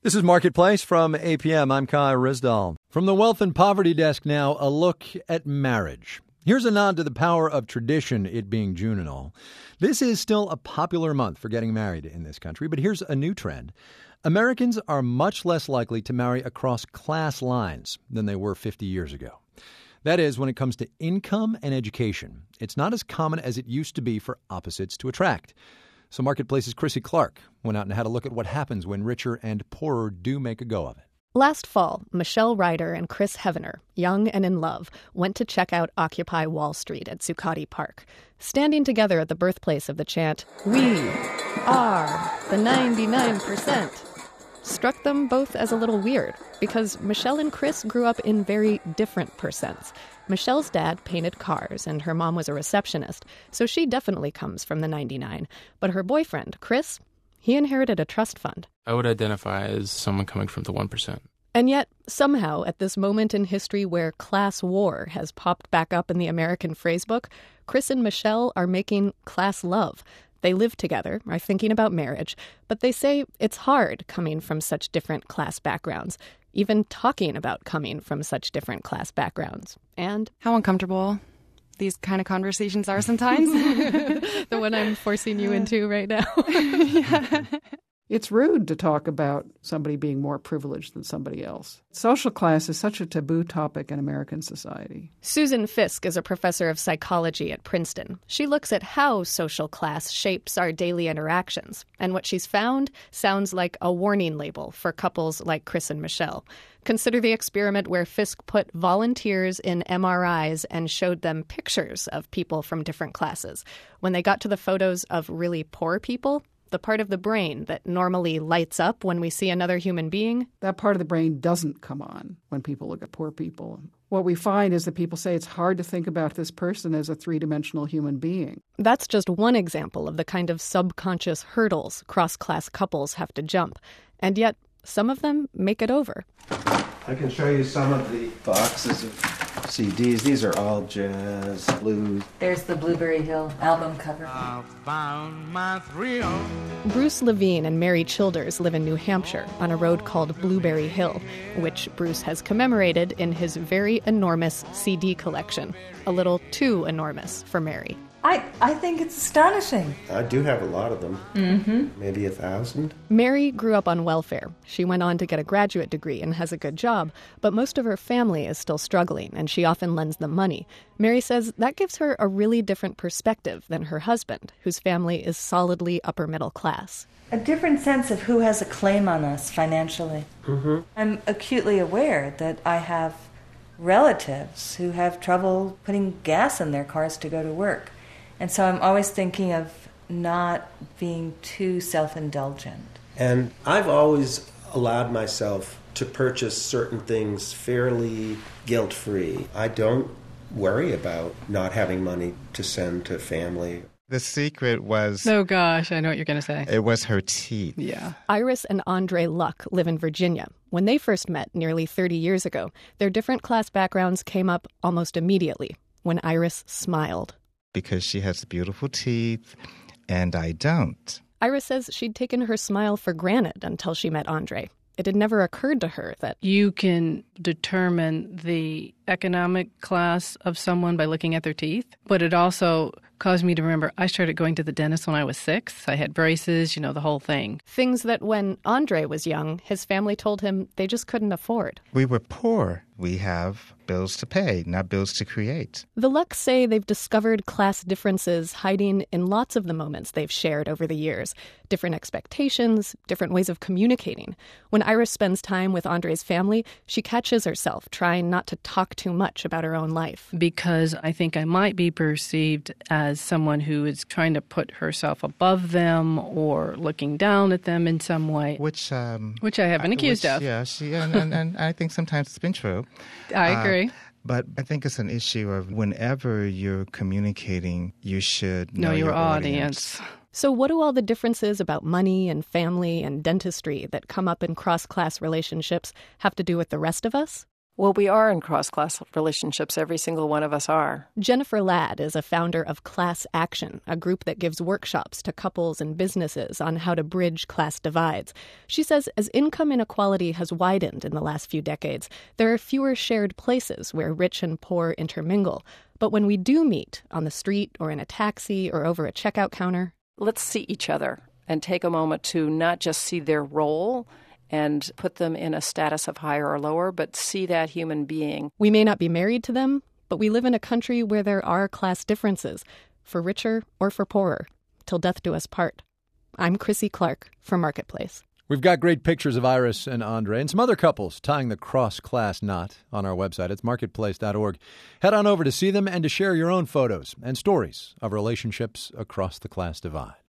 This is Marketplace from APM. I'm Kai Rizdal. From the Wealth and Poverty Desk now, a look at marriage. Here's a nod to the power of tradition, it being June and all. This is still a popular month for getting married in this country, but here's a new trend. Americans are much less likely to marry across class lines than they were 50 years ago. That is, when it comes to income and education. It's not as common as it used to be for opposites to attract. So Marketplace's Chrissy Clark went out and had a look at what happens when richer and poorer do make a go of it. Last fall, Michelle Ryder and Chris Heavener, young and in love, went to check out Occupy Wall Street at Zuccotti Park. Standing together at the birthplace of the chant, "We are the 99%," struck them both as a little weird, because Michelle and Chris grew up in very different percents. Michelle's dad painted cars, and her mom was a receptionist, so she definitely comes from the 99. But her boyfriend, Chris, he inherited a trust fund. I would identify as someone coming from the 1%. And yet, somehow, at this moment in history where class war has popped back up in the American phrasebook, Chris and Michelle are making class love. They live together, are thinking about marriage, but they say it's hard coming from such different class backgrounds, even talking about coming from such different class backgrounds. And how uncomfortable these kind of conversations are sometimes. The one I'm forcing you into right now. Yeah. It's rude to talk about somebody being more privileged than somebody else. Social class is such a taboo topic in American society. Susan Fisk is a professor of psychology at Princeton. She looks at how social class shapes our daily interactions. And what she's found sounds like a warning label for couples like Chris and Michelle. Consider the experiment where Fisk put volunteers in MRIs and showed them pictures of people from different classes. When they got to the photos of really poor people, the part of the brain that normally lights up when we see another human being, that part of the brain doesn't come on when people look at poor people. What we find is that people say it's hard to think about this person as a three-dimensional human being. That's just one example of the kind of subconscious hurdles cross-class couples have to jump. And yet, some of them make it over. I can show you some of the boxes of CDs. These are all jazz, blues. There's the Blueberry Hill album cover. I found my thrill. Bruce Levine and Mary Childers live in New Hampshire on a road called Blueberry Hill, which Bruce has commemorated in his very enormous CD collection. A little too enormous for Mary. I think it's astonishing. I do have a lot of them. Mm-hmm. Maybe 1,000. Mary grew up on welfare. She went on to get a graduate degree and has a good job, but most of her family is still struggling, and she often lends them money. Mary says that gives her a really different perspective than her husband, whose family is solidly upper middle class. A different sense of who has a claim on us financially. Mm-hmm. I'm acutely aware that I have relatives who have trouble putting gas in their cars to go to work. And so I'm always thinking of not being too self-indulgent. And I've always allowed myself to purchase certain things fairly guilt-free. I don't worry about not having money to send to family. The secret was... Oh, gosh, I know what you're going to say. It was her teeth. Yeah. Iris and Andre Luck live in Virginia. When they first met nearly 30 years ago, their different class backgrounds came up almost immediately when Iris smiled. Because she has beautiful teeth, and I don't. Iris says she'd taken her smile for granted until she met Andre. It had never occurred to her that you can determine the economic class of someone by looking at their teeth. But it also caused me to remember I started going to the dentist when I was 6. I had braces, the whole thing. Things that when Andre was young, his family told him they just couldn't afford. We were poor. We have bills to pay, not bills to create. The Lucks say they've discovered class differences hiding in lots of the moments they've shared over the years. Different expectations, different ways of communicating. When Iris spends time with Andre's family, she catches herself trying not to talk too much about her own life. Because I think I might be perceived as someone who is trying to put herself above them or looking down at them in some way. Which I have been accused of. Yeah, and I think sometimes it's been true. I agree. But I think it's an issue of whenever you're communicating, you should know your audience. So what do all the differences about money and family and dentistry that come up in cross-class relationships have to do with the rest of us? Well, we are in cross-class relationships. Every single one of us are. Jennifer Ladd is a founder of Class Action, a group that gives workshops to couples and businesses on how to bridge class divides. She says as income inequality has widened in the last few decades, there are fewer shared places where rich and poor intermingle. But when we do meet, on the street or in a taxi or over a checkout counter, let's see each other and take a moment to not just see their role and put them in a status of higher or lower, but see that human being. We may not be married to them, but we live in a country where there are class differences, for richer or for poorer, till death do us part. I'm Chrissy Clark for Marketplace. We've got great pictures of Iris and Andre and some other couples tying the cross-class knot on our website. It's marketplace.org. Head on over to see them and to share your own photos and stories of relationships across the class divide.